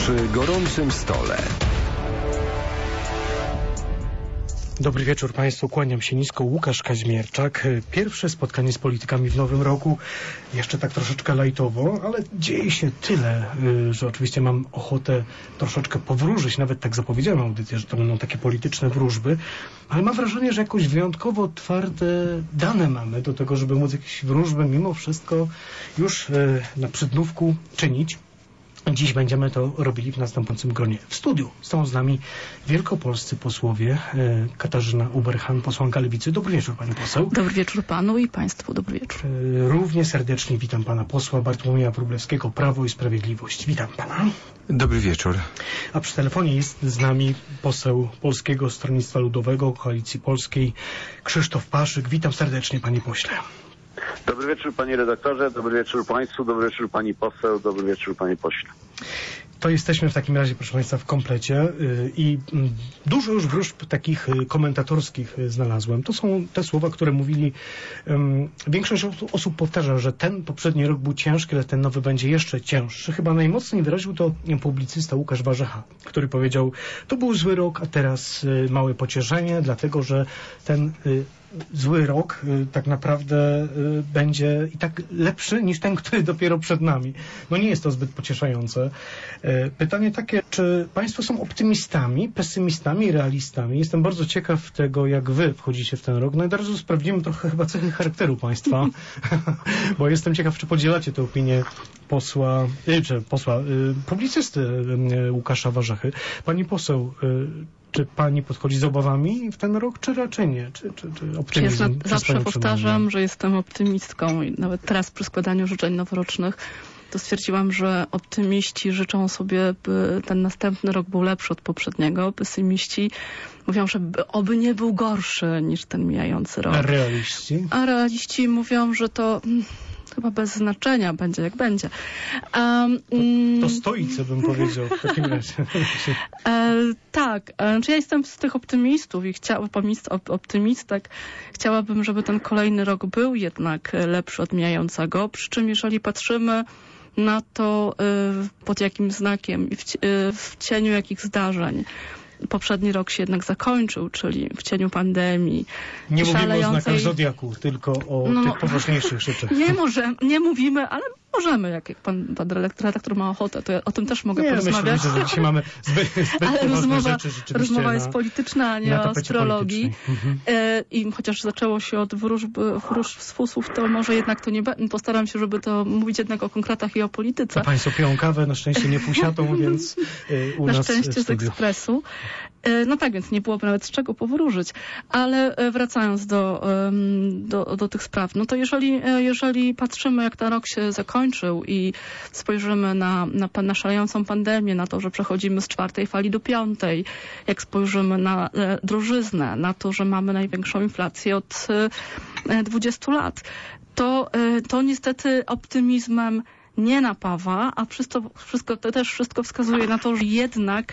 Przy gorącym stole. Dobry wieczór Państwu, kłaniam się nisko, Łukasz Kaźmierczak. Pierwsze spotkanie z politykami w nowym roku, jeszcze tak troszeczkę lajtowo, ale dzieje się tyle, że oczywiście mam ochotę troszeczkę powróżyć, nawet tak zapowiedziałem audycję, że to będą takie polityczne wróżby, ale mam wrażenie, że jakoś wyjątkowo twarde dane mamy do tego, żeby móc jakieś wróżby mimo wszystko już na przydnówku czynić. Dziś będziemy to robili w następującym gronie. W studiu są z nami wielkopolscy posłowie. Katarzyna Uberhan, posłanka Lewicy. Dobry wieczór, pani poseł. Dobry wieczór panu i państwu. Dobry wieczór. Równie serdecznie witam pana posła Bartłomieja Wróblewskiego, Prawo i Sprawiedliwość. Witam pana. Dobry wieczór. A przy telefonie jest z nami poseł Polskiego Stronnictwa Ludowego, Koalicji Polskiej, Krzysztof Paszyk. Witam serdecznie, panie pośle. Dobry wieczór panie redaktorze, dobry wieczór państwu, dobry wieczór pani poseł, dobry wieczór panie pośle. To jesteśmy w takim razie, proszę państwa, w komplecie i dużo już wróżb takich komentatorskich znalazłem. To są te słowa, które mówili, większość osób powtarza, że ten poprzedni rok był ciężki, ale ten nowy będzie jeszcze cięższy. Chyba najmocniej wyraził to publicysta Łukasz Warzecha, który powiedział, to był zły rok, a teraz małe pocieszenie, dlatego że ten zły rok tak naprawdę będzie i tak lepszy niż ten, który dopiero przed nami. No nie jest to zbyt pocieszające. Pytanie takie, czy państwo są optymistami, pesymistami, realistami? Jestem bardzo ciekaw tego, jak wy wchodzicie w ten rok. No i od razu sprawdzimy trochę chyba cechy charakteru państwa, bo jestem ciekaw, czy podzielacie tę opinię publicysty Łukasza Warzechy. Pani poseł, czy pani podchodzi z obawami w ten rok, czy raczej nie? Czy optymizm? Zawsze powtarzam, że jestem optymistką i nawet teraz przy składaniu życzeń noworocznych to stwierdziłam, że optymiści życzą sobie, by ten następny rok był lepszy od poprzedniego. Pesymiści mówią, że oby nie był gorszy niż ten mijający rok. A realiści mówią, że to chyba bez znaczenia będzie jak będzie. To stoicy bym powiedział w takim razie. Tak, ja jestem z tych optymistów i optymistek. Chciałabym, żeby ten kolejny rok był jednak lepszy od mijającego. Przy czym jeżeli patrzymy na to pod jakim znakiem i w cieniu jakich zdarzeń poprzedni rok się jednak zakończył, czyli w cieniu pandemii. Nie mówimy o znakach Zodiaku, tylko o tych poważniejszych rzeczach. Nie mówimy, ale możemy, jak pan redaktor ma ochotę, to ja o tym też mogę porozmawiać. Myślę, że dzisiaj mamy zbyt poważne rzeczy rzeczywiście. Rozmowa jest polityczna, a nie o astrologii. I chociaż zaczęło się od wróżb z fusów, to może jednak to nie postaram się, żeby to mówić jednak o konkretach i o polityce. To państwo piją kawę, na szczęście nie fusiatą, więc u nas na szczęście z ekspresu. No tak, więc nie byłoby nawet z czego powróżyć. Ale wracając do tych spraw, no to jeżeli patrzymy, jak ten rok się zakończył i spojrzymy na szalejącą pandemię, na to, że przechodzimy z 4. fali do 5., jak spojrzymy na drożyznę, na to, że mamy największą inflację od 20 lat, to niestety optymizmem nie napawa, a wszystko wskazuje na to, że jednak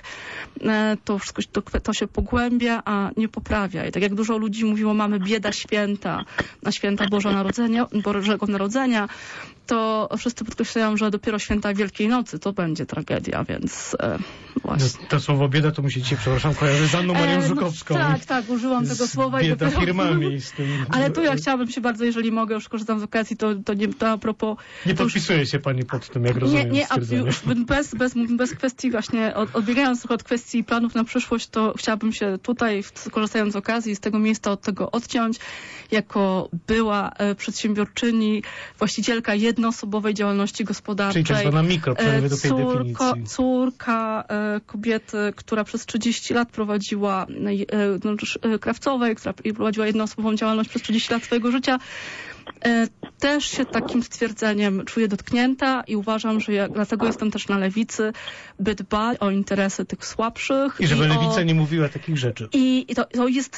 to się pogłębia, a nie poprawia. I tak jak dużo ludzi mówiło, mamy bieda święta, na święta Bożego Narodzenia, to wszyscy podkreślają, że dopiero święta Wielkiej Nocy to będzie tragedia, więc właśnie. To słowo bieda to mi się dzisiaj, przepraszam, kojarzy z Anną Marią Żukowską. Tak, użyłam tego słowa. Bieda firmami. Z tym... Ale tu ja chciałabym się bardzo, jeżeli mogę, już korzystam z okazji, to a propos... Nie podpisuje się pani pod tym, jak rozumiem. Nie, bez kwestii właśnie, odbiegając trochę od kwestii planów na przyszłość, to chciałabym się tutaj, korzystając z okazji, z tego miejsca od tego odciąć. Jako była przedsiębiorczyni, właścicielka jednoosobowej działalności gospodarczej. Czyli tak zwana mikro, przynajmniej do tej definicji. Córka kobiety, która przez 30 lat prowadziła krawcowej, która prowadziła jednoosobową działalność przez 30 lat swojego życia. Też się takim stwierdzeniem czuję dotknięta i uważam, że dlatego jestem też na lewicy, by dbać o interesy tych słabszych. I żeby lewica nie mówiła takich rzeczy. I to jest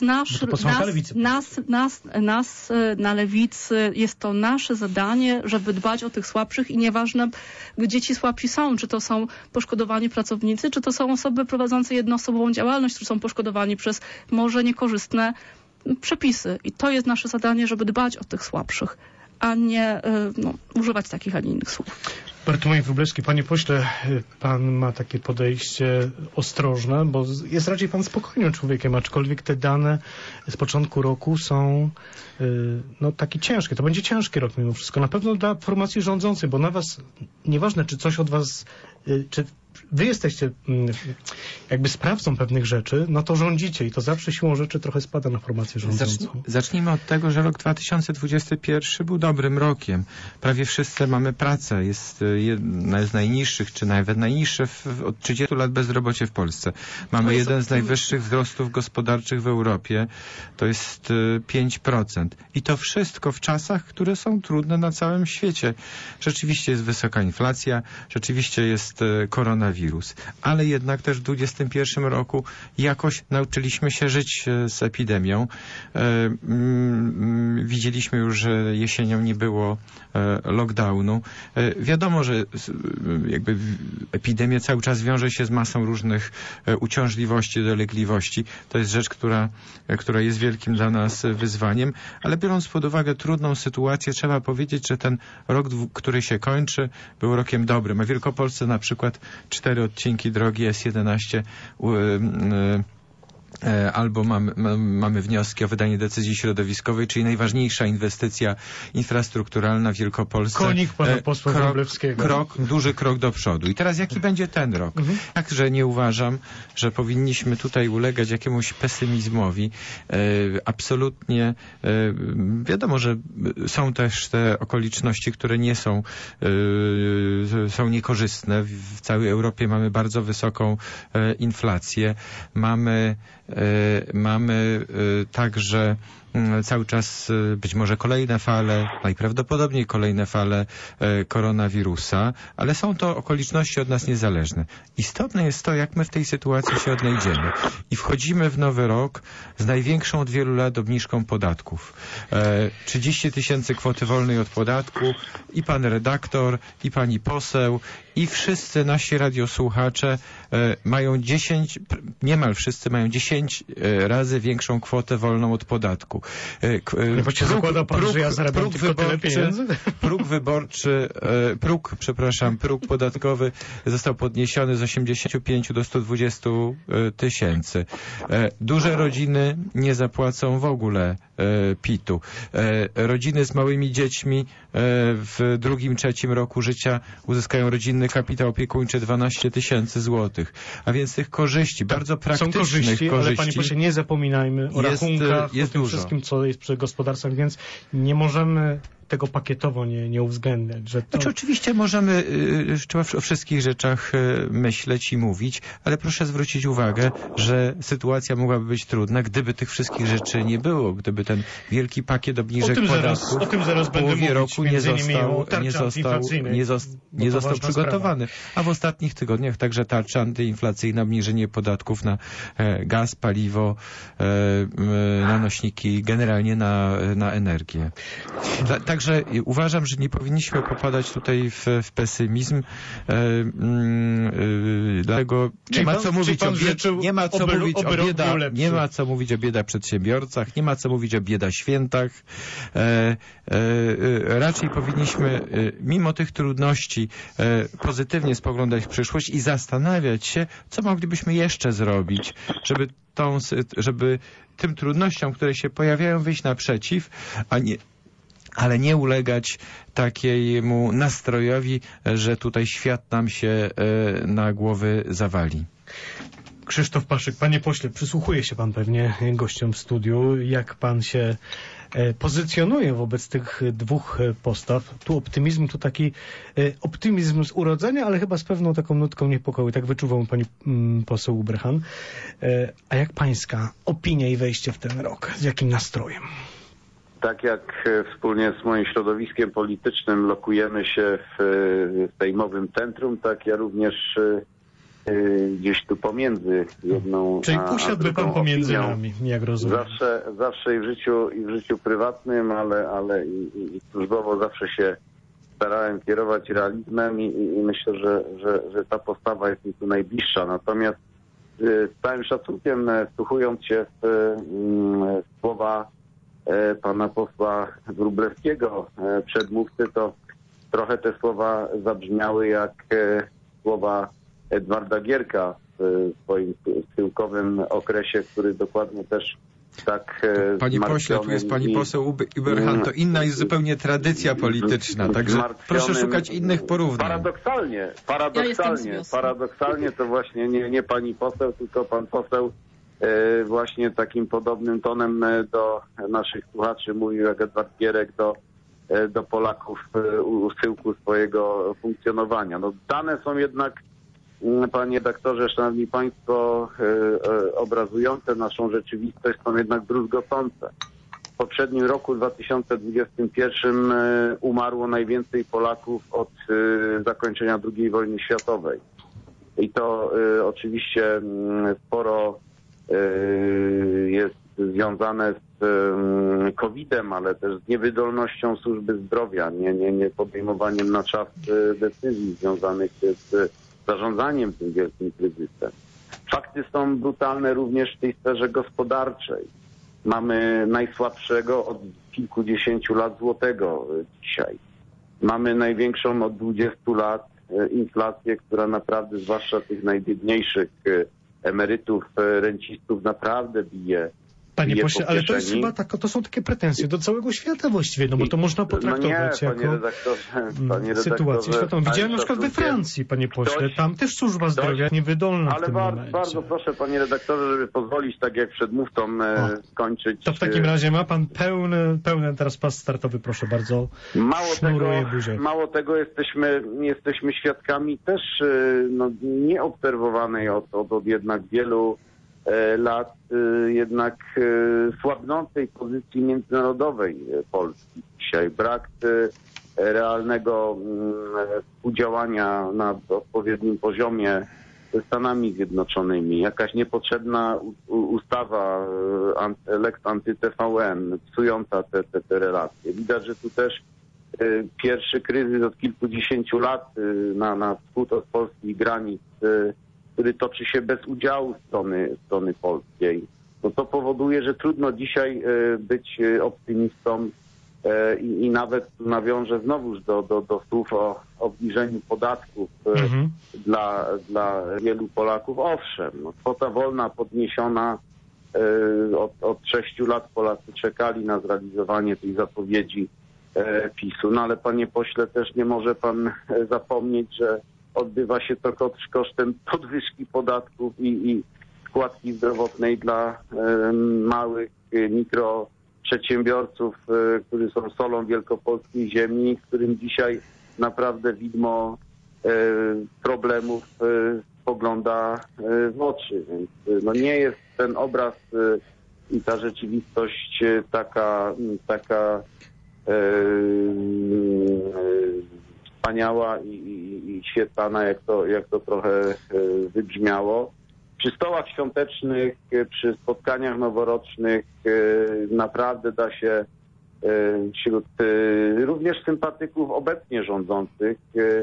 nas na lewicy, jest to nasze zadanie, żeby dbać o tych słabszych i nieważne, gdzie ci słabsi są, czy to są poszkodowani pracownicy, czy to są osoby prowadzące jednoosobową działalność, którzy są poszkodowani przez może niekorzystne przepisy. I to jest nasze zadanie, żeby dbać o tych słabszych, a nie używać takich, a nie innych słów. Bartłomiej Wróblewski, panie pośle, pan ma takie podejście ostrożne, bo jest raczej pan spokojnym człowiekiem, aczkolwiek te dane z początku roku są takie ciężkie. To będzie ciężki rok mimo wszystko. Na pewno dla formacji rządzącej, bo na was, nieważne czy coś od was, czy wy jesteście jakby sprawcą pewnych rzeczy, no to rządzicie i to zawsze siłą rzeczy trochę spada na formację rządzącą. Zacznijmy od tego, że rok 2021 był dobrym rokiem. Prawie wszyscy mamy pracę. Jest jedna z najniższych, czy nawet najniższe od 30 lat bezrobocie w Polsce. Mamy jeden z najwyższych wzrostów gospodarczych w Europie. To jest 5%. I to wszystko w czasach, które są trudne na całym świecie. Rzeczywiście jest wysoka inflacja, rzeczywiście jest koronawirus. Ale jednak też w 2021 roku jakoś nauczyliśmy się żyć z epidemią. Widzieliśmy już, że jesienią nie było lockdownu. Wiadomo, że jakby epidemia cały czas wiąże się z masą różnych uciążliwości, dolegliwości. To jest rzecz, która jest wielkim dla nas wyzwaniem, ale biorąc pod uwagę trudną sytuację, trzeba powiedzieć, że ten rok, który się kończy, był rokiem dobrym. A w Wielkopolsce na przykład 4 odcinki drogi S11 albo mamy wnioski o wydanie decyzji środowiskowej, czyli najważniejsza inwestycja infrastrukturalna w Wielkopolsce. Konik pana posła Wróblewskiego. Duży krok do przodu. I teraz jaki będzie ten rok? Także nie uważam, że powinniśmy tutaj ulegać jakiemuś pesymizmowi. Absolutnie wiadomo, że są też te okoliczności, które nie są niekorzystne. W całej Europie mamy bardzo wysoką inflację. Mamy także cały czas być może kolejne fale, najprawdopodobniej kolejne fale koronawirusa, ale są to okoliczności od nas niezależne. Istotne jest to, jak my w tej sytuacji się odnajdziemy. I wchodzimy w nowy rok z największą od wielu lat obniżką podatków. 30 000 kwoty wolnej od podatku i pan redaktor, i pani poseł, i wszyscy nasi radiosłuchacze mają niemal wszyscy mają 10 razy większą kwotę wolną od podatku. Zakłada pan, że ja zarabiam tylko tyle pieniędzy? Próg podatkowy został podniesiony z 85 do 120 tysięcy. Duże rodziny nie zapłacą w ogóle PIT-u. Rodziny z małymi dziećmi w drugim, trzecim roku życia uzyskają rodzinny kapitał opiekuńczy 12 000 złotych. A więc tych korzyści, bardzo praktycznych korzyści, ale panie pośle, nie zapominajmy o rachunkach, o tym wszystkim, co jest przy gospodarstwach, więc nie możemy tego pakietowo nie uwzględniać. Znaczy, oczywiście możemy o wszystkich rzeczach myśleć i mówić, ale proszę zwrócić uwagę, że sytuacja mogłaby być trudna, gdyby tych wszystkich rzeczy nie było, gdyby ten wielki pakiet obniżek podatków o tym zaraz w połowie roku nie został przygotowany. A w ostatnich tygodniach także tarcza antyinflacyjna, obniżenie podatków na gaz, paliwo, na nośniki, generalnie na energię. Także uważam, że nie powinniśmy popadać tutaj w pesymizm. Dlatego nie ma co mówić o biedach przedsiębiorcach, nie ma co mówić o biedaświętach. Raczej powinniśmy mimo tych trudności pozytywnie spoglądać w przyszłość i zastanawiać się, co moglibyśmy jeszcze zrobić, żeby tym trudnościom, które się pojawiają, wyjść naprzeciw, ale nie ulegać takiemu nastrojowi, że tutaj świat nam się na głowy zawali. Krzysztof Paszyk, panie pośle, przysłuchuje się pan pewnie gościom w studiu. Jak pan się pozycjonuje wobec tych dwóch postaw? Tu optymizm, tu taki optymizm z urodzenia, ale chyba z pewną taką nutką niepokoju. Tak wyczuwał pani poseł Ubrhan. A jak pańska opinia i wejście w ten rok? Z jakim nastrojem? Tak jak wspólnie z moim środowiskiem politycznym lokujemy się w sejmowym centrum, tak ja również gdzieś tu pomiędzy jedną Czyli usiadłby pan pomiędzy opinią. nami, jak rozumiem. Zawsze i w życiu prywatnym, ale i służbowo zawsze się starałem kierować realizmem i myślę, że ta postawa jest mi tu najbliższa. Natomiast z całym szacunkiem, wsłuchując się w słowa pana posła Wróblewskiego, przedmówcy, to trochę te słowa zabrzmiały jak słowa Edwarda Gierka w swoim schyłkowym okresie, który dokładnie też tak... Panie pośle, tu jest pani poseł Ueberhan, to inna jest zupełnie tradycja polityczna, także proszę szukać innych porównań. Paradoksalnie to właśnie nie pani poseł, tylko pan poseł właśnie takim podobnym tonem do naszych słuchaczy mówił jak Edward Gierek do Polaków u schyłku swojego funkcjonowania. No, dane są jednak, panie redaktorze, szanowni państwo, obrazujące naszą rzeczywistość, są jednak druzgocące. W poprzednim roku, 2021, umarło najwięcej Polaków od zakończenia II wojny światowej. I to oczywiście sporo jest związane z COVID-em, ale też z niewydolnością służby zdrowia, nie podejmowaniem na czas decyzji związanych z zarządzaniem tym wielkim kryzysem. Fakty są brutalne również w tej sferze gospodarczej. Mamy najsłabszego od kilkudziesięciu lat złotego dzisiaj. Mamy największą od 20 lat inflację, która naprawdę, zwłaszcza tych najbiedniejszych emerytów, rencistów, naprawdę bije. Panie pośle, ale to jest chyba to są takie pretensje do całego świata właściwie, no bo to można potraktować jako sytuację światową. Widziałem na przykład we Francji, panie pośle, tam też służba zdrowia niewydolna w tym momencie. Bardzo proszę, panie redaktorze, żeby pozwolić, tak jak przedmówcom, skończyć. To w takim razie ma pan pełny teraz pas startowy, proszę bardzo. Mało tego, jesteśmy świadkami też nieobserwowanej od jednak wielu lat jednak słabnącej pozycji międzynarodowej Polski. Dzisiaj brak realnego współdziałania na odpowiednim poziomie ze Stanami Zjednoczonymi. Jakaś niepotrzebna ustawa Lex anty-TVN psująca te relacje. Widać, że tu też pierwszy kryzys od kilkudziesięciu lat na wschód od polskich granic, który toczy się bez udziału strony polskiej, no to powoduje, że trudno dzisiaj być optymistą i nawet nawiążę znowuż do słów o obniżeniu podatków dla wielu Polaków. Owszem, no, kwota wolna podniesiona, od 6 lat Polacy czekali na zrealizowanie tej zapowiedzi PiS-u, no ale panie pośle, też nie może pan zapomnieć, że odbywa się to kosztem podwyżki podatków i składki zdrowotnej dla małych mikroprzedsiębiorców, którzy są solą wielkopolskiej ziemi, którym dzisiaj naprawdę widmo problemów spogląda w oczy. Więc no nie jest ten obraz i ta rzeczywistość taka wspaniała i świetlana, jak to trochę wybrzmiało. Przy stołach świątecznych, przy spotkaniach noworocznych naprawdę da się wśród również sympatyków obecnie rządzących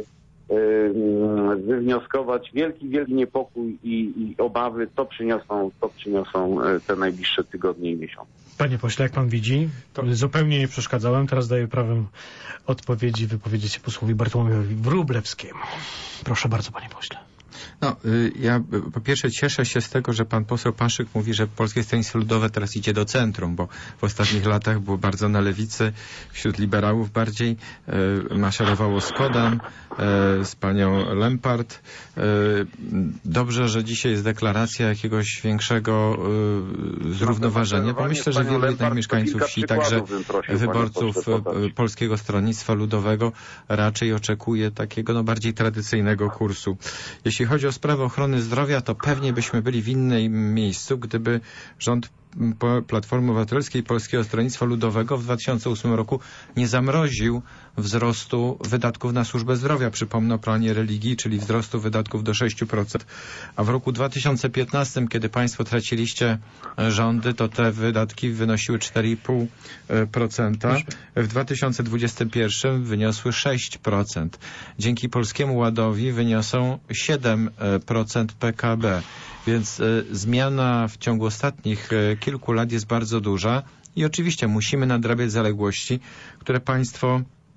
wywnioskować wielki niepokój i obawy, co przyniosą te najbliższe tygodnie i miesiące. Panie pośle, jak pan widzi, to zupełnie nie przeszkadzałem. Teraz daję prawem odpowiedzi wypowiedzieć się posłowi Bartłomiejowi Wróblewskiemu. Proszę bardzo, panie pośle. No, ja po pierwsze cieszę się z tego, że pan poseł Paszyk mówi, że Polskie Stronnictwo Ludowe teraz idzie do centrum, bo w ostatnich latach było bardzo na lewicy, wśród liberałów bardziej, maszerowało z Kodem, z panią Lempart. Dobrze, że dzisiaj jest deklaracja jakiegoś większego zrównoważenia, bo myślę, że wielu jednak mieszkańców wsi, także wyborców Polskiego Stronnictwa Ludowego raczej oczekuje takiego bardziej tradycyjnego kursu. Jeśli chodzi o sprawę ochrony zdrowia, to pewnie byśmy byli w innym miejscu, gdyby rząd Platformy Obywatelskiej i Polskiego Stronnictwa Ludowego w 2008 roku nie zamroził wzrostu wydatków na służbę zdrowia. Przypomnę o planie religii, czyli wzrostu wydatków do 6%. A w roku 2015, kiedy państwo traciliście rządy, to te wydatki wynosiły 4,5%. W 2021 wyniosły 6%. Dzięki Polskiemu Ładowi wyniosą 7% PKB. Więc zmiana w ciągu ostatnich kilku lat jest bardzo duża i oczywiście musimy nadrabiać zaległości, które państwo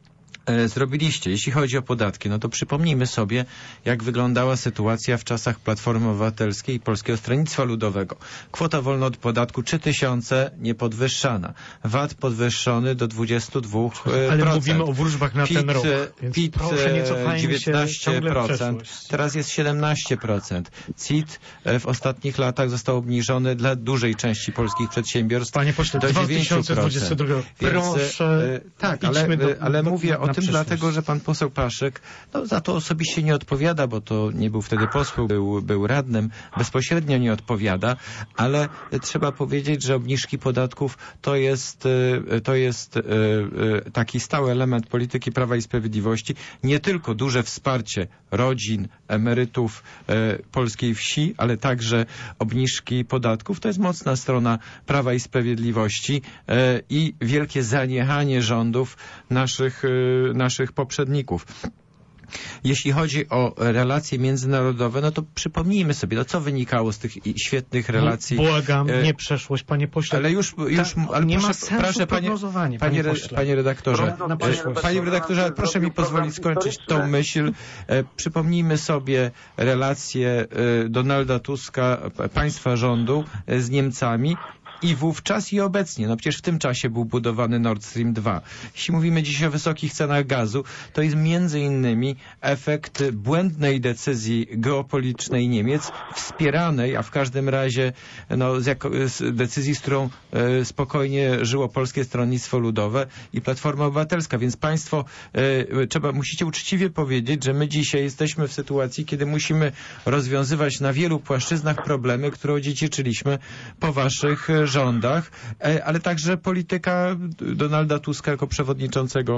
zrobiliście. Jeśli chodzi o podatki, no to przypomnijmy sobie, jak wyglądała sytuacja w czasach Platformy Obywatelskiej i Polskiego Stronnictwa Ludowego. Kwota wolna od podatku 3000 niepodwyższana. VAT podwyższony do 22%. Ale mówimy o wróżbach na ten rok. PIT proszę, nie cofajmy się 19%. Teraz jest 17%. CIT w ostatnich latach został obniżony dla dużej części polskich przedsiębiorstw. Panie pośle, do 2022. Proszę, tak, ale mówię o tym dlatego, że pan poseł Paszek za to osobiście nie odpowiada, bo to nie był wtedy posłem, był radnym, bezpośrednio nie odpowiada, ale trzeba powiedzieć, że obniżki podatków to jest taki stały element polityki Prawa i Sprawiedliwości, nie tylko duże wsparcie rodzin, emerytów, polskiej wsi, ale także obniżki podatków. To jest mocna strona Prawa i Sprawiedliwości i wielkie zaniechanie rządów naszych poprzedników. Jeśli chodzi o relacje międzynarodowe, no to przypomnijmy sobie, co wynikało z tych świetnych relacji. Błagam, nie przeszłość, panie pośle. Ale ale nie proszę, ma sensu proszę, prognozowanie, panie redaktorze. Panie redaktorze, proszę mi pozwolić skończyć tą myśl. Przypomnijmy sobie relacje Donalda Tuska, państwa rządu z Niemcami. I wówczas i obecnie, no przecież w tym czasie był budowany Nord Stream 2. Jeśli mówimy dziś o wysokich cenach gazu, to jest między innymi efekt błędnej decyzji geopolitycznej Niemiec, wspieranej, a w każdym razie z decyzji, z którą spokojnie żyło Polskie Stronnictwo Ludowe i Platforma Obywatelska. Więc państwo musicie uczciwie powiedzieć, że my dzisiaj jesteśmy w sytuacji, kiedy musimy rozwiązywać na wielu płaszczyznach problemy, które odziedziczyliśmy po waszych rządach, ale także polityka Donalda Tuska jako przewodniczącego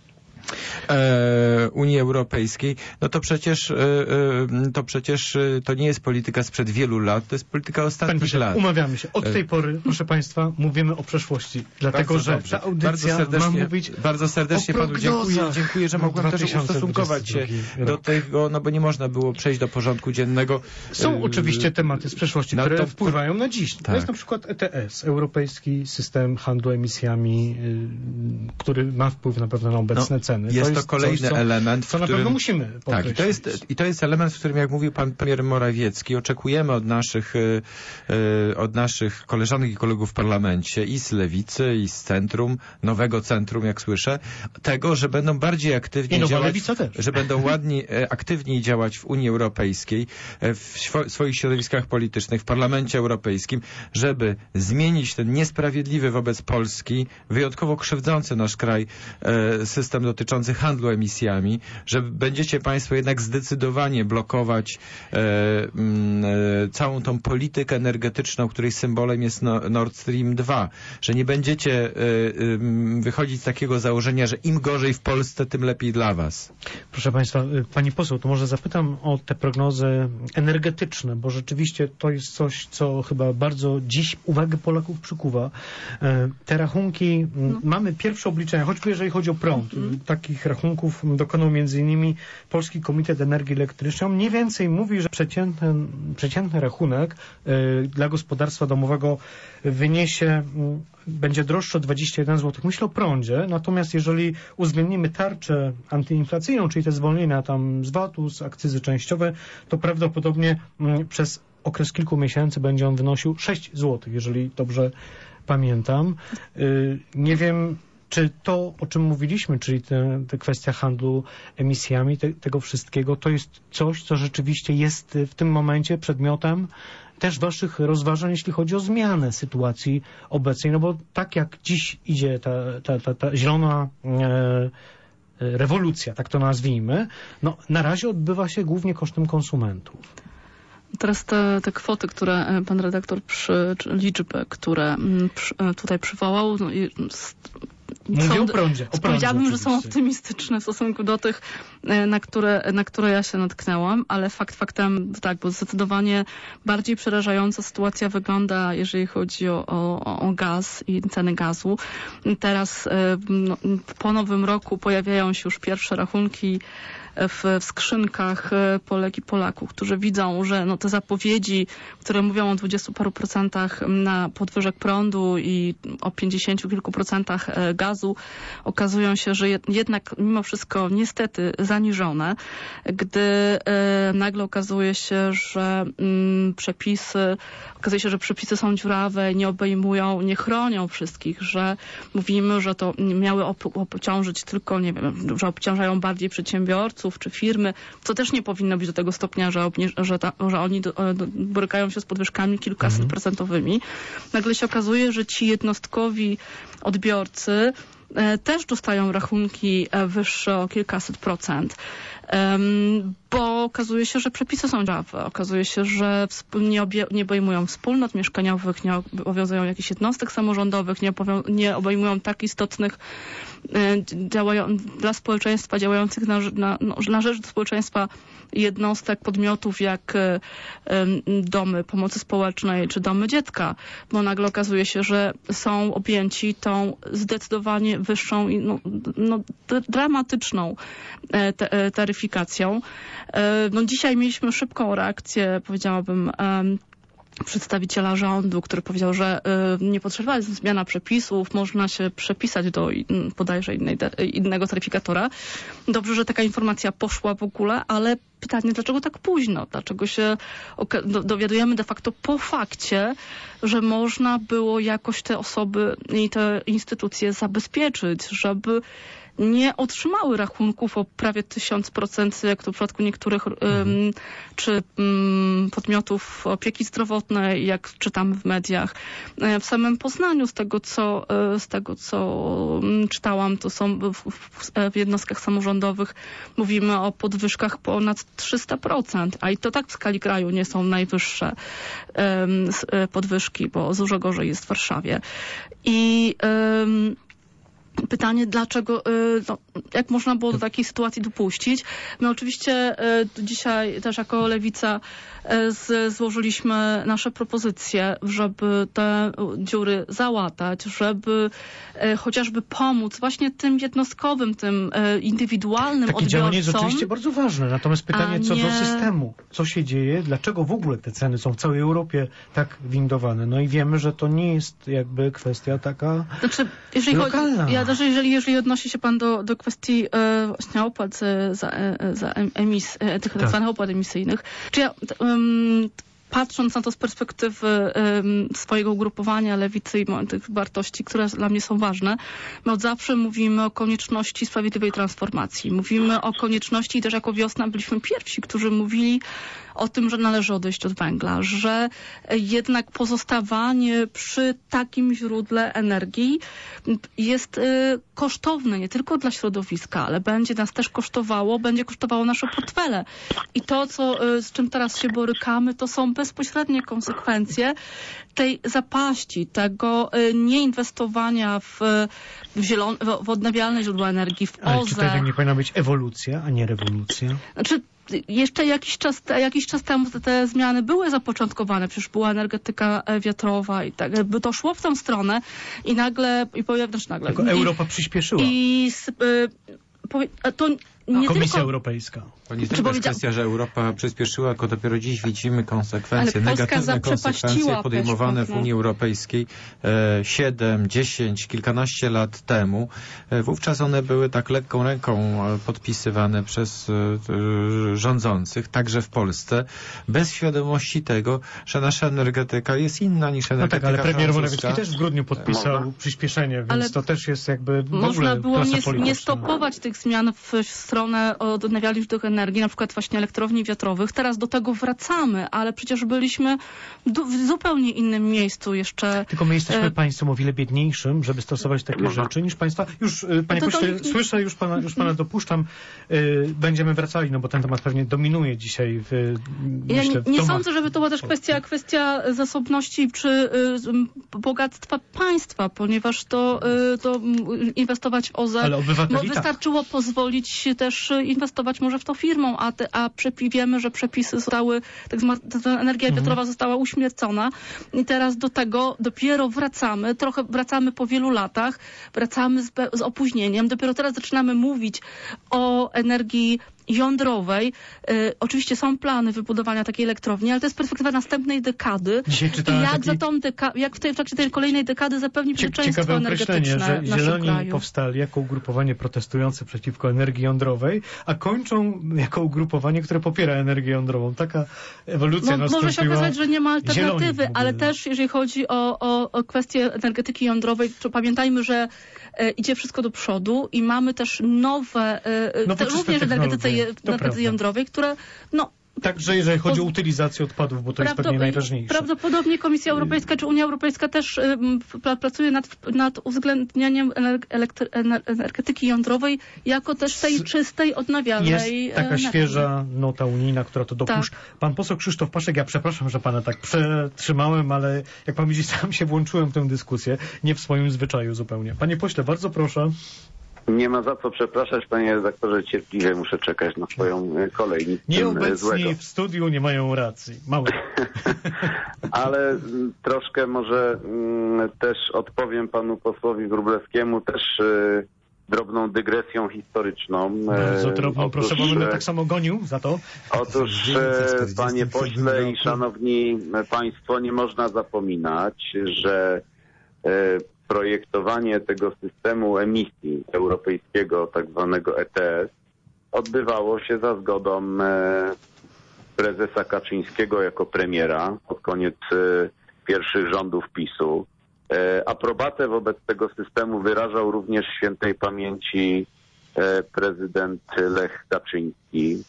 Unii Europejskiej, no to przecież to nie jest polityka sprzed wielu lat, to jest polityka ostatnich lat. Umawiamy się. Od tej pory, proszę państwa, mówimy o przeszłości. Dlatego, że ta audycja ma mówić bardzo serdecznie panu dziękuję, że mogłem też ustosunkować się do tego, no bo nie można było przejść do porządku dziennego. Są oczywiście tematy z przeszłości, które wpływają na dziś. Tak. To jest na przykład ETS, Europejski System Handlu Emisjami, który ma wpływ na pewno na obecne ceny. Jest to kolejny element, w którym... na pewno musimy podkreślić. Tak, to jest element, w którym, jak mówił pan premier Morawiecki, oczekujemy od naszych koleżanek i kolegów w parlamencie i z lewicy, i z centrum, nowego centrum, jak słyszę, tego, że będą bardziej aktywnie działać, że będą aktywniej działać w Unii Europejskiej, w swoich środowiskach politycznych, w Parlamencie Europejskim, żeby zmienić ten niesprawiedliwy wobec Polski, wyjątkowo krzywdzący nasz kraj system dotyczący handlu emisjami, że będziecie państwo jednak zdecydowanie blokować całą tą politykę energetyczną, której symbolem jest Nord Stream 2, że nie będziecie wychodzić z takiego założenia, że im gorzej w Polsce, tym lepiej dla was. Proszę państwa, pani poseł, to może zapytam o te prognozy energetyczne, bo rzeczywiście to jest coś, co chyba bardzo dziś uwagę Polaków przykuwa. Te rachunki, mamy pierwsze obliczenia, choćby jeżeli chodzi o prąd. Takich rachunków dokonał m.in. Polski Komitet Energii Elektrycznej. On mniej więcej mówi, że przeciętny rachunek dla gospodarstwa domowego będzie droższy o 21 zł. Myślę o prądzie, natomiast jeżeli uwzględnimy tarczę antyinflacyjną, czyli te zwolnienia tam z VAT-u, z akcyzy częściowe, to prawdopodobnie przez okres kilku miesięcy będzie on wynosił 6 zł, jeżeli dobrze pamiętam. Nie wiem, czy to, o czym mówiliśmy, czyli te kwestia handlu emisjami, tego wszystkiego, to jest coś, co rzeczywiście jest w tym momencie przedmiotem też waszych rozważań, jeśli chodzi o zmianę sytuacji obecnej, no bo tak jak dziś idzie ta zielona rewolucja, tak to nazwijmy, no na razie odbywa się głównie kosztem konsumentów. Teraz te kwoty, które pan redaktor czy liczby, które tutaj przywołał, mówię o prądzie. Powiedziałabym, że są optymistyczne w stosunku do tych, na które ja się natknęłam, ale faktem, tak, bo zdecydowanie bardziej przerażająca sytuacja wygląda, jeżeli chodzi o gaz i ceny gazu. Teraz po nowym roku pojawiają się już pierwsze rachunki w skrzynkach Polek i Polaków, którzy widzą, że no, te zapowiedzi, które mówią o 20 paru procentach na podwyżek prądu i o 50 kilku procentach gazu, okazują się, że jednak mimo wszystko niestety zaniżone, gdy nagle okazuje się, że przepisy są dziurawe, nie chronią wszystkich, że mówimy, że to miały obciążyć tylko, nie wiem, że obciążają bardziej przedsiębiorców czy firmy, co też nie powinno być do tego stopnia, że oni borykają się z podwyżkami kilkuset procentowymi. Nagle się okazuje, że ci jednostkowi odbiorcy też dostają rachunki wyższe o kilkaset procent, bo okazuje się, że przepisy są dziurawe. Okazuje się, że nie obejmują wspólnot mieszkaniowych, nie obowiązują jakichś jednostek samorządowych, nie obejmują tak istotnych dla społeczeństwa działających na rzecz społeczeństwa jednostek, podmiotów jak domy pomocy społecznej czy domy dziecka, bo nagle okazuje się, że są objęci tą zdecydowanie wyższą i dramatyczną taryfikacją. Dzisiaj mieliśmy szybką reakcję, powiedziałabym, przedstawiciela rządu, który powiedział, że nie potrzebna jest zmiana przepisów, można się przepisać do bodajże innego taryfikatora. Dobrze, że taka informacja poszła w ogóle, ale pytanie, dlaczego tak późno? Dlaczego się dowiadujemy de facto po fakcie, że można było jakoś te osoby i te instytucje zabezpieczyć, żeby nie otrzymały rachunków o prawie 1000%, jak to w przypadku niektórych czy podmiotów opieki zdrowotnej, jak czytamy w mediach. W samym Poznaniu, z tego co czytałam, to są w jednostkach samorządowych mówimy o podwyżkach ponad 300%, a i to tak w skali kraju nie są najwyższe podwyżki, bo dużo gorzej jest w Warszawie. I pytanie, dlaczego, jak można było do takiej sytuacji dopuścić? My oczywiście dzisiaj też jako Lewica złożyliśmy nasze propozycje, żeby te dziury załatać, żeby chociażby pomóc właśnie tym jednostkowym, tym indywidualnym Takie odbiorcom. działanie jest oczywiście bardzo ważne, natomiast pytanie co do systemu. Co się dzieje? Dlaczego w ogóle te ceny są w całej Europie tak windowane? No i wiemy, że to nie jest jakby kwestia taka lokalna. Jeżeli odnosi się pan do kwestii właśnie opłat za tych tak zwanych opłat emisyjnych, czy ja patrząc na to z perspektywy swojego ugrupowania Lewicy i tych wartości, które dla mnie są ważne, my od zawsze mówimy o konieczności sprawiedliwej transformacji. Mówimy o konieczności i też jako Wiosna byliśmy pierwsi, którzy mówili o tym, że należy odejść od węgla, że jednak pozostawanie przy takim źródle energii jest kosztowne nie tylko dla środowiska, ale będzie nas też kosztowało nasze portfele. I to, z czym teraz się borykamy, to są bezpośrednie konsekwencje tej zapaści, tego nieinwestowania w odnawialne źródła energii, w OZE. Ale czy to nie powinna być ewolucja, a nie rewolucja? Znaczy, jeszcze jakiś czas temu te zmiany były zapoczątkowane, przecież była energetyka wiatrowa i tak, by to szło w tą stronę i nagle, Tylko Europa przyspieszyła. Komisja Europejska. To nie tylko jest kwestia, że Europa przyspieszyła, tylko dopiero dziś widzimy konsekwencje, negatywne konsekwencje podejmowane w Unii Europejskiej 7, 10, kilkanaście lat temu. Wówczas one były tak lekką ręką podpisywane przez rządzących, także w Polsce, bez świadomości tego, że nasza energetyka jest inna niż energetyka ale premier francuska. Morawiecki też w grudniu podpisał przyspieszenie, więc to też jest jakby w można ogóle było klasa nie stopować tych zmian w stronę odnawialnych źródeł energii, na przykład właśnie elektrowni wiatrowych. Teraz do tego wracamy, ale przecież byliśmy w zupełnie innym miejscu jeszcze. Tylko my jesteśmy państwem o wiele biedniejszym, żeby stosować takie rzeczy niż państwa. Już, panie pośle, słyszę, już pana dopuszczam. Będziemy wracali, no bo ten temat pewnie dominuje dzisiaj nie sądzę, żeby to była też kwestia zasobności czy bogactwa państwa, ponieważ to inwestować w OZE, wystarczyło pozwolić też inwestować może w to firmą, a wiemy, że przepisy zostały, energia wiatrowa została uśmiercona i teraz do tego dopiero wracamy po wielu latach, wracamy z opóźnieniem, dopiero teraz zaczynamy mówić o energii jądrowej. Oczywiście są plany wybudowania takiej elektrowni, ale to jest perspektywa następnej dekady. Dzisiaj czytałem Jak w trakcie tej kolejnej dekady zapewni bezpieczeństwo energetyczne że naszego Zieloni kraju. powstali jako ugrupowanie protestujące przeciwko energii jądrowej, a kończą jako ugrupowanie, które popiera energię jądrową. Taka ewolucja nastąpiła. Może się okazać, że nie ma alternatywy, ale no. też jeżeli chodzi o kwestię energetyki jądrowej, to pamiętajmy, że idzie wszystko do przodu i mamy też nowe, również w energetyce jądrowej, które Także jeżeli chodzi o utylizację odpadów, bo to jest pewnie najważniejsze. Prawdopodobnie Komisja Europejska czy Unia Europejska też pracuje nad uwzględnianiem energetyki jądrowej jako też tej czystej, odnawialnej Jest taka świeża nota unijna, która to dopuszcza. Tak. Pan poseł Krzysztof Paszek, ja przepraszam, że pana tak przetrzymałem, ale jak pan widzi, sam się włączyłem w tę dyskusję, nie w swoim zwyczaju zupełnie. Panie pośle, bardzo proszę. Nie ma za co przepraszać, panie redaktorze, cierpliwie muszę czekać na swoją kolej. Nieobecni w studiu nie mają racji. Mały. Ale troszkę może też odpowiem panu posłowi Wróblewskiemu, też drobną dygresją historyczną. Bardzo drobną, proszę, bo będę tak samo gonił za to. Otóż, panie pośle i szanowni państwo, nie można zapominać, że projektowanie tego systemu emisji europejskiego, tak zwanego ETS, odbywało się za zgodą prezesa Kaczyńskiego jako premiera pod koniec pierwszych rządów PiS-u. Aprobatę wobec tego systemu wyrażał również świętej pamięci prezydent Lech Kaczyński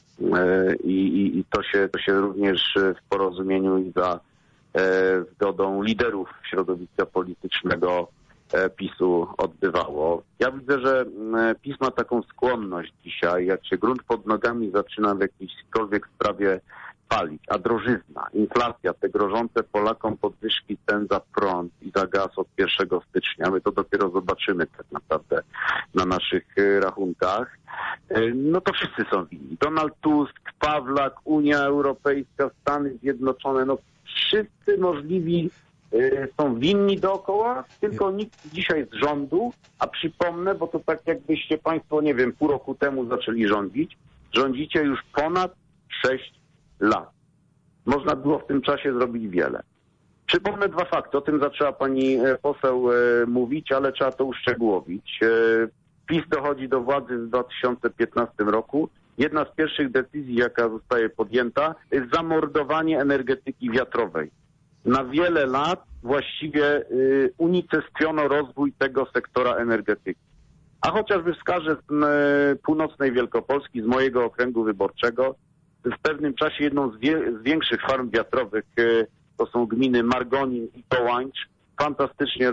i to się również w porozumieniu i za zgodą liderów środowiska politycznego PiS-u odbywało. Ja widzę, że PiS ma taką skłonność dzisiaj, jak się grunt pod nogami zaczyna w jakiejśkolwiek sprawie palić, a drożyzna, inflacja, te grożące Polakom podwyżki cen za prąd i za gaz od 1 stycznia, my to dopiero zobaczymy tak naprawdę na naszych rachunkach, no to wszyscy są winni. Donald Tusk, Pawlak, Unia Europejska, Stany Zjednoczone, no wszyscy możliwi są winni dookoła, tylko nikt dzisiaj z rządu, a przypomnę, bo to tak jakbyście państwo, nie wiem, pół roku temu zaczęli rządzić, rządzicie już ponad 6 lat. Można było w tym czasie zrobić wiele. Przypomnę 2 fakty, o tym zaczęła pani poseł mówić, ale trzeba to uszczegółowić. PiS dochodzi do władzy w 2015 roku. Jedna z pierwszych decyzji, jaka zostaje podjęta, jest zamordowanie energetyki wiatrowej. Na wiele lat właściwie unicestwiono rozwój tego sektora energetyki. A chociażby wskażę z północnej Wielkopolski, z mojego okręgu wyborczego, w pewnym czasie jedną z większych farm wiatrowych to są gminy Margonin i Połańcz, fantastycznie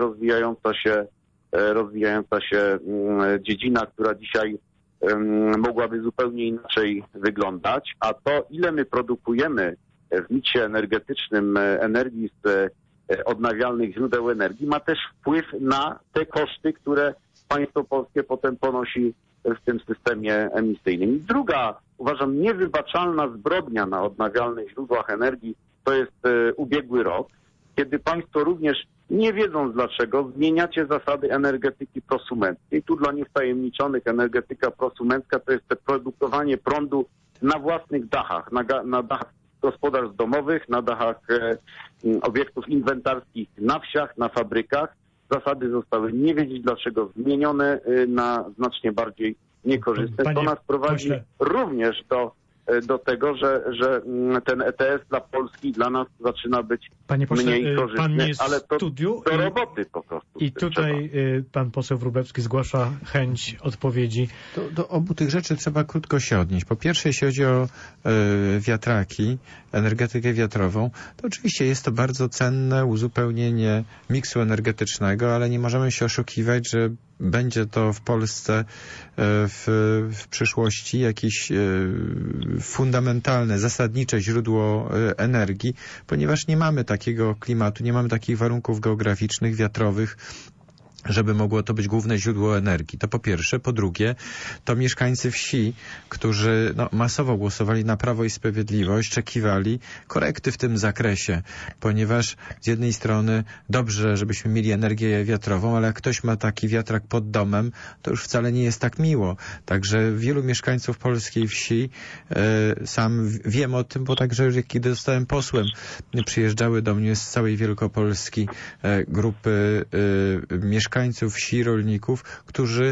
rozwijająca się dziedzina, która dzisiaj mogłaby zupełnie inaczej wyglądać, a to ile my produkujemy w miksie energetycznym energii z odnawialnych źródeł energii ma też wpływ na te koszty, które państwo polskie potem ponosi w tym systemie emisyjnym. I druga, uważam, niewybaczalna zbrodnia na odnawialnych źródłach energii to jest ubiegły rok, kiedy państwo również, nie wiedząc dlaczego, zmieniacie zasady energetyki prosumenckiej. Tu dla niewtajemniczonych energetyka prosumencka to jest produkowanie prądu na własnych dachach, na dachach gospodarstw domowych, na dachach obiektów inwentarskich, na wsiach, na fabrykach. Zasady zostały, nie wiedzieć dlaczego, zmienione na znacznie bardziej niekorzystne. To nas prowadzi również do tego, że ten ETS dla Polski, dla nas zaczyna być mniej korzystny, ale to do roboty po prostu. I tutaj pan poseł Wróblewski zgłasza chęć odpowiedzi. Do obu tych rzeczy trzeba krótko się odnieść. Po pierwsze, jeśli chodzi o wiatraki, energetykę wiatrową, to oczywiście jest to bardzo cenne uzupełnienie miksu energetycznego, ale nie możemy się oszukiwać, że będzie to w Polsce w przyszłości jakieś fundamentalne, zasadnicze źródło energii, ponieważ nie mamy takiego klimatu, nie mamy takich warunków geograficznych, wiatrowych, żeby mogło to być główne źródło energii. To po pierwsze. Po drugie, to mieszkańcy wsi, którzy masowo głosowali na Prawo i Sprawiedliwość, oczekiwali korekty w tym zakresie, ponieważ z jednej strony dobrze, żebyśmy mieli energię wiatrową, ale jak ktoś ma taki wiatrak pod domem, to już wcale nie jest tak miło. Także wielu mieszkańców polskiej wsi, sam wiem o tym, bo także kiedy zostałem posłem, przyjeżdżały do mnie z całej Wielkopolski grupy mieszkańców wsi, rolników, którzy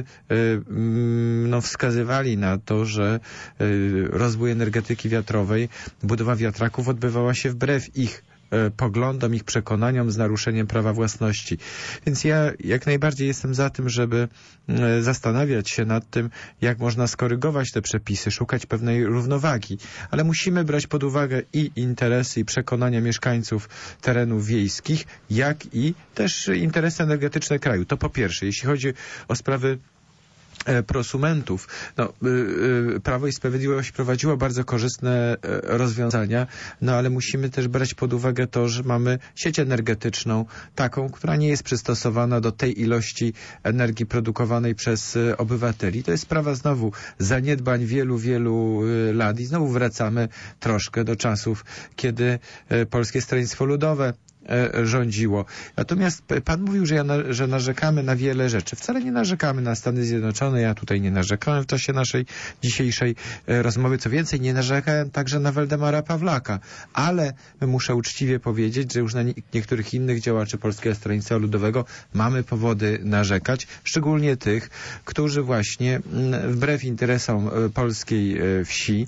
wskazywali na to, że rozwój energetyki wiatrowej, budowa wiatraków odbywała się wbrew ich poglądom, ich przekonaniom, z naruszeniem prawa własności. Więc ja jak najbardziej jestem za tym, żeby zastanawiać się nad tym, jak można skorygować te przepisy, szukać pewnej równowagi. Ale musimy brać pod uwagę i interesy, i przekonania mieszkańców terenów wiejskich, jak i też interesy energetyczne kraju. To po pierwsze. Jeśli chodzi o sprawy prosumentów. Prawo i Sprawiedliwość prowadziło bardzo korzystne rozwiązania, ale musimy też brać pod uwagę to, że mamy sieć energetyczną taką, która nie jest przystosowana do tej ilości energii produkowanej przez obywateli. To jest sprawa znowu zaniedbań wielu lat i znowu wracamy troszkę do czasów, kiedy Polskie Stronnictwo Ludowe rządziło. Natomiast pan mówił, że narzekamy na wiele rzeczy. Wcale nie narzekamy na Stany Zjednoczone. Ja tutaj nie narzekałem w czasie naszej dzisiejszej rozmowy. Co więcej, nie narzekałem także na Waldemara Pawlaka. Ale muszę uczciwie powiedzieć, że już na niektórych innych działaczy Polskiego Stronnictwa Ludowego mamy powody narzekać. Szczególnie tych, którzy właśnie wbrew interesom polskiej wsi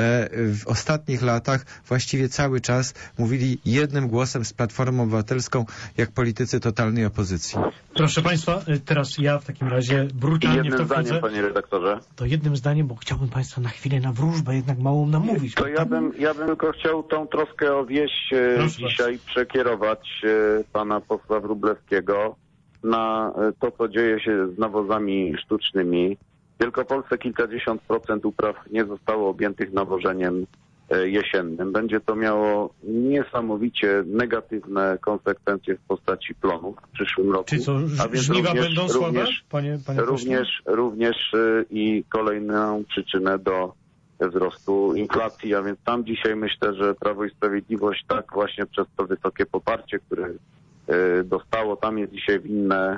w ostatnich latach właściwie cały czas mówili jednym głosem z Platformą Obywatelską, jak politycy totalnej opozycji. Proszę Państwa, teraz ja w takim razie brutalnie w to wchodzę. Zdaniem, panie redaktorze. To jednym zdaniem, bo chciałbym Państwa na chwilę na wróżbę jednak małą namówić. To ja bym tylko chciał tą troskę o wieś dzisiaj przekierować pana posła Wróblewskiego na to, co dzieje się z nawozami sztucznymi. W Wielkopolsce kilkadziesiąt procent upraw nie zostało objętych nawożeniem jesiennym. Będzie to miało niesamowicie negatywne konsekwencje w postaci plonów w przyszłym roku. Czyli co, żniwa będą słabe, panie również i kolejną przyczynę do wzrostu inflacji, a więc tam dzisiaj myślę, że Prawo i Sprawiedliwość tak właśnie przez to wysokie poparcie, które dostało, tam jest dzisiaj winne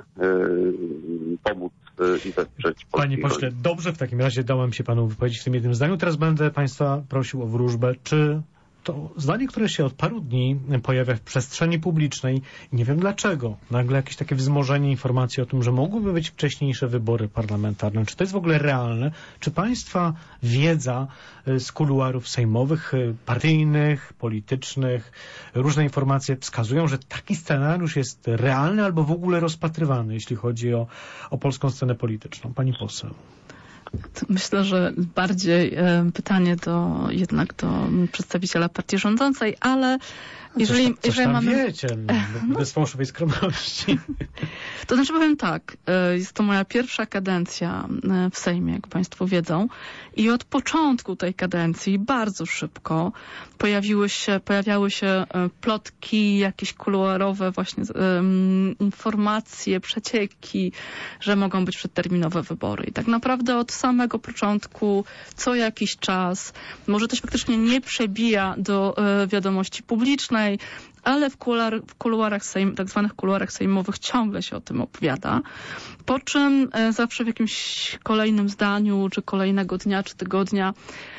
pomóc i wesprzeć. Panie pośle, dobrze, w takim razie dałem się panu wypowiedzieć w tym jednym zdaniu. Teraz będę Państwa prosił o wróżbę. Czy to zdanie, które się od paru dni pojawia w przestrzeni publicznej, nie wiem dlaczego, nagle jakieś takie wzmożenie informacji o tym, że mogłyby być wcześniejsze wybory parlamentarne. Czy to jest w ogóle realne? Czy Państwa wiedza z kuluarów sejmowych, partyjnych, politycznych, różne informacje wskazują, że taki scenariusz jest realny albo w ogóle rozpatrywany, jeśli chodzi o polską scenę polityczną? Pani poseł. Myślę, że bardziej pytanie jednak do przedstawiciela partii rządzącej, ale jeżeli mamy... wiecie, bez fałszywej skromności. To znaczy powiem tak, jest to moja pierwsza kadencja w Sejmie, jak Państwo wiedzą, i od początku tej kadencji bardzo szybko pojawiały się plotki, jakieś kuluarowe właśnie informacje, przecieki, że mogą być przedterminowe wybory. I tak naprawdę od samego początku, co jakiś czas, może to się faktycznie nie przebija do wiadomości publicznej, ale w kuluarach tak zwanych kuluarach sejmowych ciągle się o tym opowiada. Po czym zawsze w jakimś kolejnym zdaniu, czy kolejnego dnia, czy tygodnia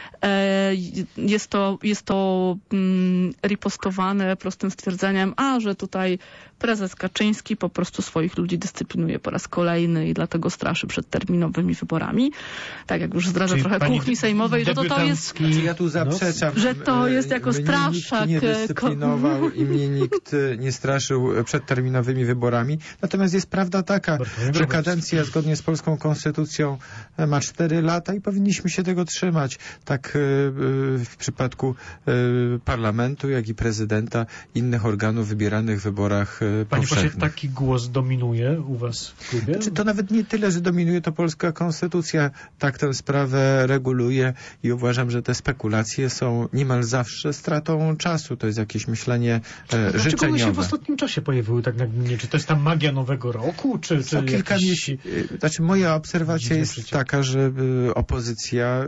jest to ripostowane prostym stwierdzeniem, że tutaj prezes Kaczyński po prostu swoich ludzi dyscyplinuje po raz kolejny i dlatego straszy przed terminowymi wyborami. Tak jak już zdradza trochę kuchni sejmowej, że to jest... Ja tu zaprzeczam. Że to jest jako straszak. Nikt nie dyscyplinował i mnie nikt nie straszył przed terminowymi wyborami. Natomiast jest prawda taka, że kadencja zgodnie z polską konstytucją ma 4 lata i powinniśmy się tego trzymać. Tak w przypadku parlamentu, jak i prezydenta, innych organów wybieranych w wyborach Panie pośle, taki głos dominuje u was w klubie? To nawet nie tyle, że dominuje, to polska konstytucja tak tę sprawę reguluje i uważam, że te spekulacje są niemal zawsze stratą czasu. To jest jakieś myślenie Dlaczego one się w życzeniowe. ostatnim czasie pojawiły tak nagminnie? Czy to jest ta magia Nowego Roku? Czy Kilka jakiś... Znaczy moja obserwacja jest przeciek? taka, że opozycja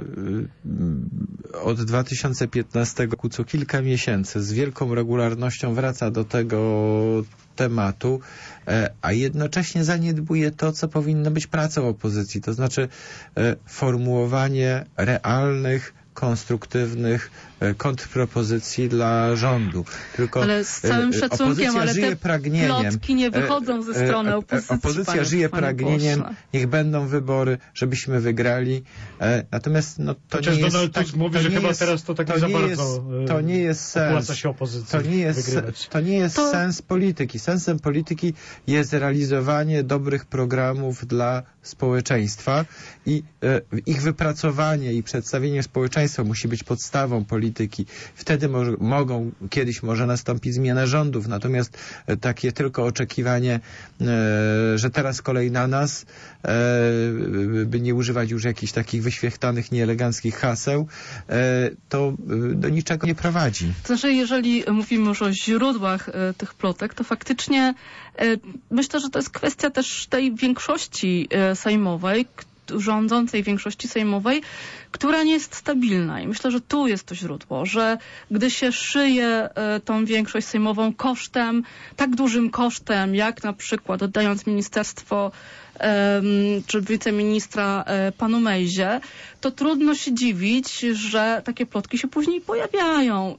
od 2015 roku co kilka miesięcy z wielką regularnością wraca do tego tematu, a jednocześnie zaniedbuje to, co powinno być pracą opozycji, to znaczy formułowanie realnych, konstruktywnych kontrpropozycji dla rządu. Tylko ale z całym szacunkiem, opozycja ale żyje te pragnieniem. plotki nie wychodzą ze strony opozycji. Opozycja żyje pragnieniem, niech będą wybory, żebyśmy wygrali. Natomiast no, to Chociaż nie jest... Donald Tusk mówi, że chyba teraz to tak nie za bardzo to nie jest sens. opłaca się opozycji wygrywać. To nie jest sens polityki. Sensem polityki jest realizowanie dobrych programów dla społeczeństwa i ich wypracowanie i przedstawienie społeczeństwa musi być podstawą polityki. Wtedy kiedyś może nastąpić zmiana rządów, natomiast takie tylko oczekiwanie, że teraz kolej na nas, by nie używać już jakichś takich wyświechtanych, nieeleganckich haseł, to do niczego nie prowadzi. To znaczy, jeżeli mówimy już o źródłach tych plotek, to faktycznie myślę, że to jest kwestia też tej większości sejmowej, rządzącej większości sejmowej, która nie jest stabilna. I myślę, że tu jest to źródło, że gdy się szyje tą większość sejmową kosztem, tak dużym kosztem, jak na przykład oddając ministerstwo czy wiceministra panu Mejzie, to trudno się dziwić, że takie plotki się później pojawiają.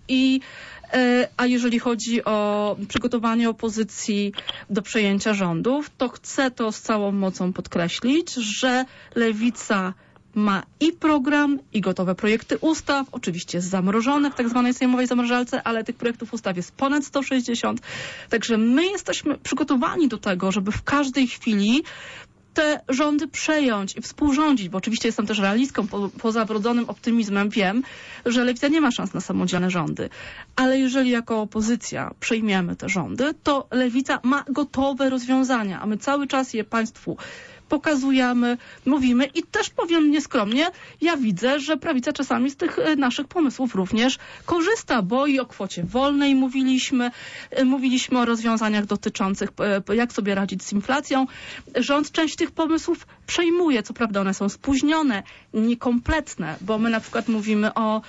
A jeżeli chodzi o przygotowanie opozycji do przejęcia rządów, to chcę to z całą mocą podkreślić, że Lewica ma i program, i gotowe projekty ustaw, oczywiście zamrożone w tak zwanej sejmowej zamrażalce, ale tych projektów ustaw jest ponad 160. Także my jesteśmy przygotowani do tego, żeby w każdej chwili te rządy przejąć i współrządzić, bo oczywiście jestem też realistką, poza wrodzonym optymizmem wiem, że Lewica nie ma szans na samodzielne rządy. Ale jeżeli jako opozycja przejmiemy te rządy, to Lewica ma gotowe rozwiązania, a my cały czas je państwu pokazujemy, mówimy i też powiem nieskromnie, ja widzę, że prawica czasami z tych naszych pomysłów również korzysta, bo i o kwocie wolnej mówiliśmy o rozwiązaniach dotyczących jak sobie radzić z inflacją. Rząd część tych pomysłów przejmuje, co prawda one są spóźnione, niekompletne, bo my na przykład mówimy o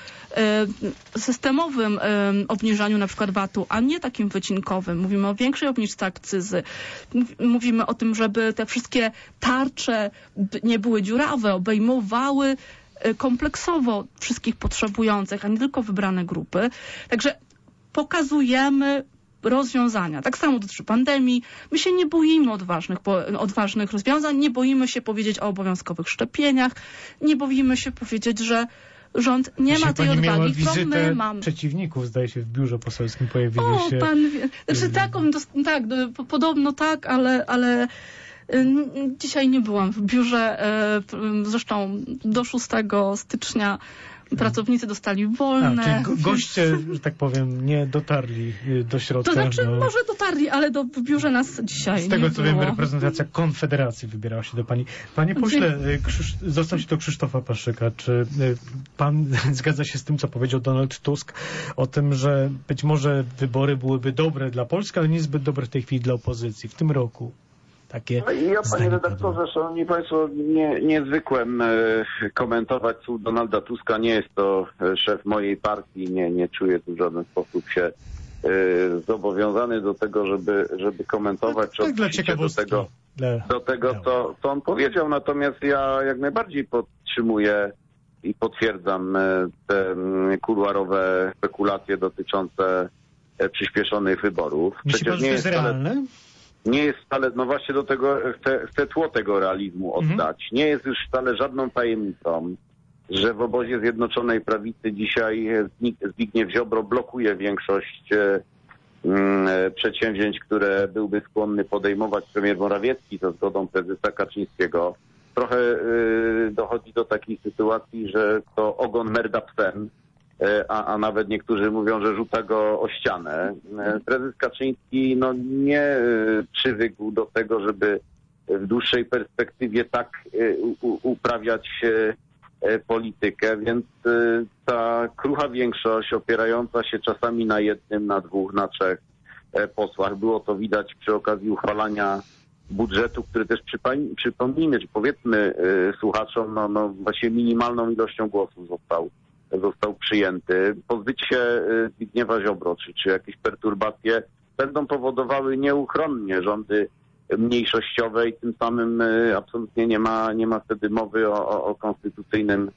systemowym obniżaniu na przykład VAT-u, a nie takim wycinkowym. Mówimy o większej obniżce akcyzy. Mówimy o tym, żeby te wszystkie tarcze nie były dziurawe, obejmowały kompleksowo wszystkich potrzebujących, a nie tylko wybrane grupy. Także pokazujemy rozwiązania. Tak samo dotyczy pandemii. My się nie boimy odważnych rozwiązań, nie boimy się powiedzieć o obowiązkowych szczepieniach, nie boimy się powiedzieć, że rząd nie ma tej odwagi, którą my mamy. Przeciwników, zdaje się, w biurze poselskim pojawili się. Pan wie. Znaczy podobno tak, ale dzisiaj nie byłam w biurze. Zresztą do 6 stycznia pracownicy dostali wolne. Czyli goście, że tak powiem, nie dotarli do środka. To znaczy, może dotarli, ale w biurze nas dzisiaj z tego nie co było. wiem, reprezentacja Konfederacji wybierała się do pani. Panie pośle, został się do Krzysztofa Paszyka. Czy pan zgadza się z tym, co powiedział Donald Tusk o tym, że być może wybory byłyby dobre dla Polski, ale niezbyt dobre w tej chwili dla opozycji w tym roku? Takie Panie redaktorze, szanowni państwo, nie zwykłem komentować słów Donalda Tuska. Nie jest to szef mojej partii. Nie czuję tu w żaden sposób się zobowiązany do tego, żeby komentować czy odnosić się do tego, co on powiedział. Natomiast ja jak najbardziej podtrzymuję i potwierdzam te kuluarowe spekulacje dotyczące przyspieszonych wyborów. Przecież nie jest realne? Nie jest wcale, no właśnie do tego chcę tło tego realizmu oddać. Nie jest już wcale żadną tajemnicą, że w obozie Zjednoczonej Prawicy dzisiaj Zbigniew Ziobro blokuje większość przedsięwzięć, które byłby skłonny podejmować premier Morawiecki za zgodą prezesa Kaczyńskiego. Trochę dochodzi do takiej sytuacji, że to ogon merda psem, a nawet niektórzy mówią, że rzuca go o ścianę. Prezes Kaczyński nie przywykł do tego, żeby w dłuższej perspektywie tak uprawiać politykę, więc ta krucha większość opierająca się czasami na jednym, na dwóch, na trzech posłach. Było to widać przy okazji uchwalania budżetu, który też przypomnijmy, czy powiedzmy słuchaczom, no właśnie minimalną ilością głosów został przyjęty. Pozbyć się Zbigniewa Ziobro, czy jakieś perturbacje będą powodowały nieuchronnie rządy mniejszościowe i tym samym absolutnie nie ma wtedy mowy o konstytucyjnym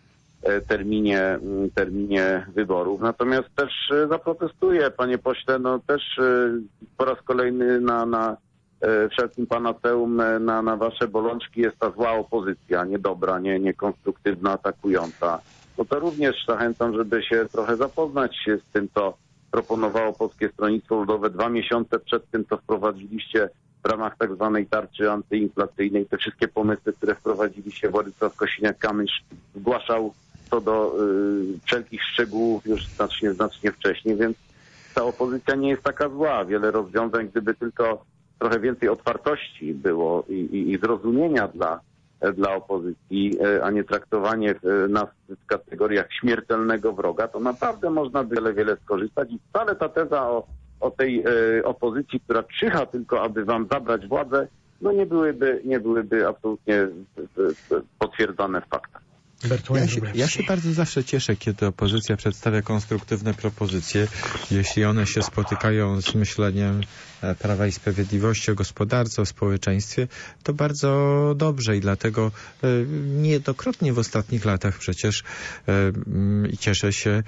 terminie wyborów. Natomiast też zaprotestuję, panie pośle, no też po raz kolejny na wszelkim panaceum na wasze bolączki jest ta zła opozycja, niedobra, niekonstruktywna, atakująca. No to również zachęcam, żeby się trochę zapoznać z tym, co proponowało Polskie Stronnictwo Ludowe 2 miesiące przed tym, co wprowadziliście w ramach tak zwanej tarczy antyinflacyjnej. Te wszystkie pomysły, które wprowadziliście, Władysław Kosiniak-Kamysz zgłaszał co do wszelkich szczegółów już znacznie wcześniej, więc ta opozycja nie jest taka zła. Wiele rozwiązań, gdyby tylko trochę więcej otwartości było i zrozumienia dla opozycji, a nie traktowanie nas w kategoriach śmiertelnego wroga, to naprawdę można by wiele skorzystać i wcale ta teza o tej opozycji, która czyha tylko, aby wam zabrać władzę, no nie byłyby absolutnie potwierdzone w faktach. Ja się bardzo zawsze cieszę, kiedy opozycja przedstawia konstruktywne propozycje, jeśli one się spotykają z myśleniem Prawa i Sprawiedliwości o gospodarce, o społeczeństwie, to bardzo dobrze i dlatego niejednokrotnie w ostatnich latach przecież i cieszę się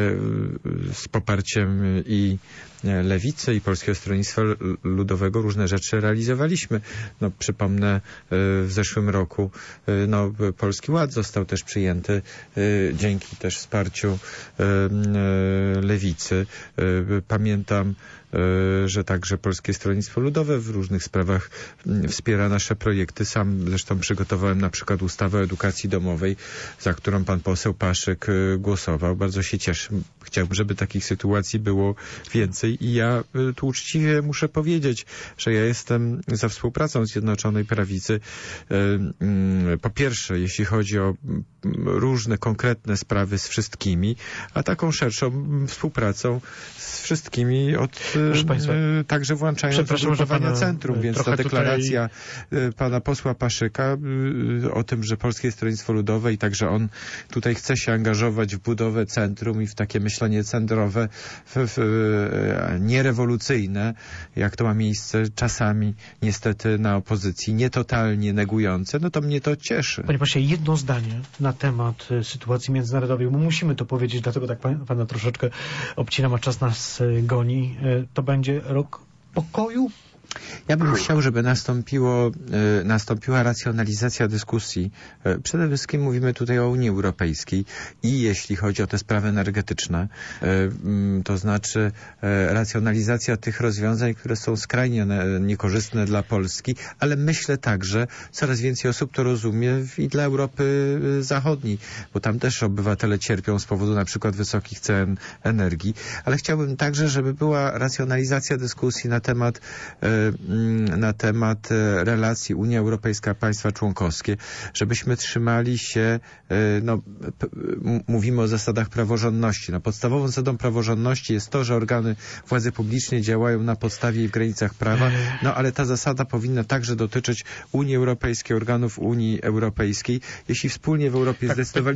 z poparciem i Lewicy i Polskiego Stronnictwa Ludowego różne rzeczy realizowaliśmy. No, przypomnę, w zeszłym roku Polski Ład został też przyjęty dzięki też wsparciu Lewicy. Pamiętam, że także Polskie Stronnictwo Ludowe w różnych sprawach wspiera nasze projekty. Sam zresztą przygotowałem na przykład ustawę o edukacji domowej, za którą pan poseł Paszyk głosował. Bardzo się cieszę. Chciałbym, żeby takich sytuacji było więcej i ja tu uczciwie muszę powiedzieć, że ja jestem za współpracą Zjednoczonej Prawicy. Po pierwsze, jeśli chodzi o różne konkretne sprawy z wszystkimi, a taką szerszą współpracą z wszystkimi także włączając ugrupowania centrum, więc ta deklaracja pana posła Paszyka o tym, że Polskie Stronnictwo Ludowe i także on tutaj chce się angażować w budowę centrum i w takie myślenie centrowe, nierewolucyjne, jak to ma miejsce czasami niestety na opozycji, nietotalnie negujące, no to mnie to cieszy. Panie pośle, jedno zdanie na temat sytuacji międzynarodowej, bo musimy to powiedzieć, dlatego tak pana troszeczkę obcinam, a czas nas goni. To będzie rok pokoju? Ja bym chciał, żeby nastąpiła racjonalizacja dyskusji. Przede wszystkim mówimy tutaj o Unii Europejskiej i jeśli chodzi o te sprawy energetyczne, to znaczy racjonalizacja tych rozwiązań, które są skrajnie niekorzystne dla Polski, ale myślę także, coraz więcej osób to rozumie i dla Europy Zachodniej, bo tam też obywatele cierpią z powodu na przykład wysokich cen energii, ale chciałbym także, żeby była racjonalizacja dyskusji na temat relacji Unia Europejska, państwa członkowskie, żebyśmy trzymali się, mówimy o zasadach praworządności. Podstawową zasadą praworządności jest to, że organy władzy publicznej działają na podstawie i w granicach prawa, ale ta zasada powinna także dotyczyć Unii Europejskiej, organów Unii Europejskiej. Jeśli wspólnie w Europie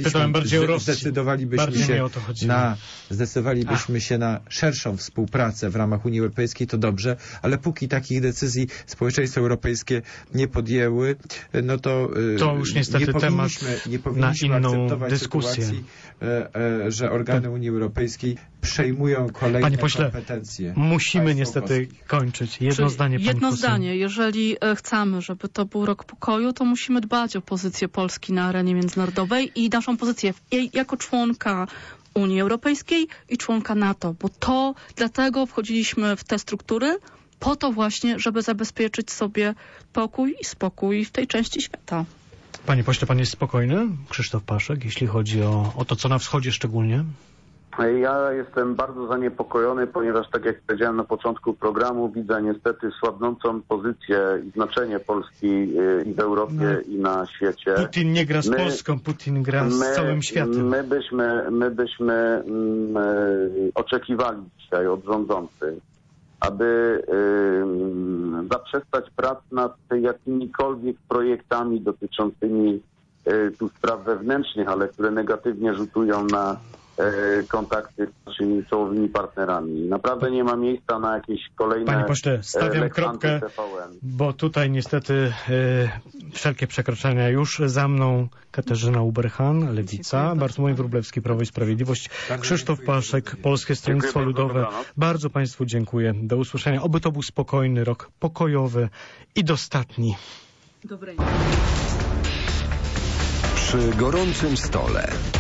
zdecydowalibyśmy się na szerszą współpracę w ramach Unii Europejskiej, to dobrze, ale póki takich decyzji społeczeństwo europejskie nie podjęły, no to już niestety nie powinniśmy akceptować dyskusję. sytuacji, że organy Unii Europejskiej przejmują kolejne kompetencje. Musimy niestety kończyć. Jedno zdanie. Jeżeli chcemy, żeby to był rok pokoju, to musimy dbać o pozycję Polski na arenie międzynarodowej i naszą pozycję jako członka Unii Europejskiej i członka NATO, bo dlatego wchodziliśmy w te struktury, po to właśnie, żeby zabezpieczyć sobie pokój i spokój w tej części świata. Panie pośle, pan jest spokojny? Krzysztof Paszek, jeśli chodzi o to, co na wschodzie szczególnie? Ja jestem bardzo zaniepokojony, ponieważ tak jak powiedziałem na początku programu, widzę niestety słabnącą pozycję i znaczenie Polski i w Europie i na świecie. Putin nie gra z Polską, Putin gra z całym światem. My byśmy oczekiwali dzisiaj od rządzących aby zaprzestać prac nad jakimikolwiek projektami dotyczącymi tu spraw wewnętrznych, ale które negatywnie rzutują na kontakty z naszymi czołowymi partnerami. Naprawdę nie ma miejsca na jakieś kolejne... Panie pośle, stawiam kropkę, bo tutaj niestety wszelkie przekroczenia już za mną. Katarzyna Uberhan, Lewica, Bartłomiej Wróblewski, Prawo i Sprawiedliwość, Krzysztof Paszek, Polskie Stronnictwo Ludowe. Bardzo Państwu dziękuję. Do usłyszenia. Oby to był spokojny rok, pokojowy i dostatni. Dobrej. Przy gorącym stole.